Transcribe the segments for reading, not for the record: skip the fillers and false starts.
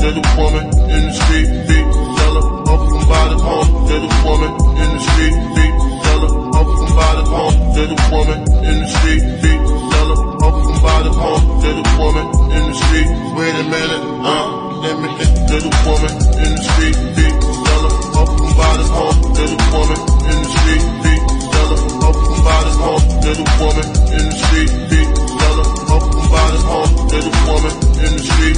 little woman in the street, big seller, up from by the home, little woman in the street, big seller, up from by the home, little woman in the street, big seller, up from by the home, little woman in the street. Wait a minute, let me hit little woman in the street, big seller, up from by the home, little woman in the street, big seller, up from by the home, little woman in the street, big seller, up from by the home, little woman in the street.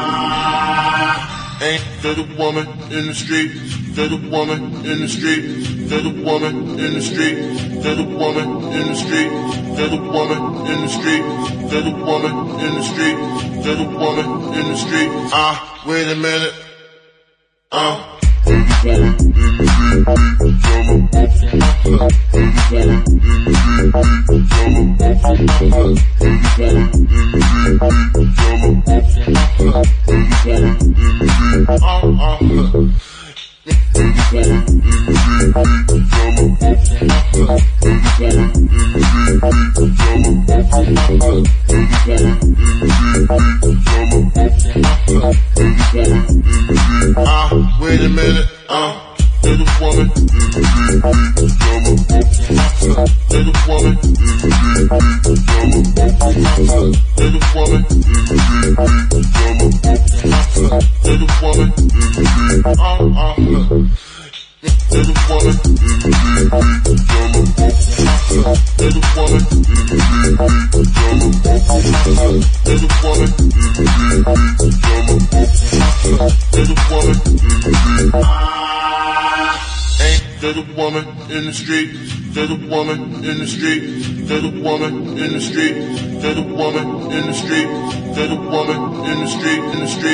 Ain't little woman in the street, little woman in the street, little woman in the street, little woman in the street, little woman in the street, little woman in the street, little woman in the street. Wait a minute. Little woman in the street, yellow up from my head. Little woman in the street, yellow up from my head. Little woman in the street, yellow up from my head. Little woman in the street, little woman in the street, yellow up from my head. Little woman in the street, yellow up from my head. Little woman in the street, yellow up from my head. Little woman in the street. Wait a minute. Little woman in the street, yellow up from my head. Little woman in the street, yellow up from my head. Little woman in the street, yellow up from my head. Little woman in the street, little woman in the street, yellow up from my head. Little woman in the street, yellow up from my head. Little woman in the street, yellow up from my head. Little woman in the street. Ain't little woman in the street, little woman in the street, little woman in the street, little woman in the street, little woman in the street, in the street.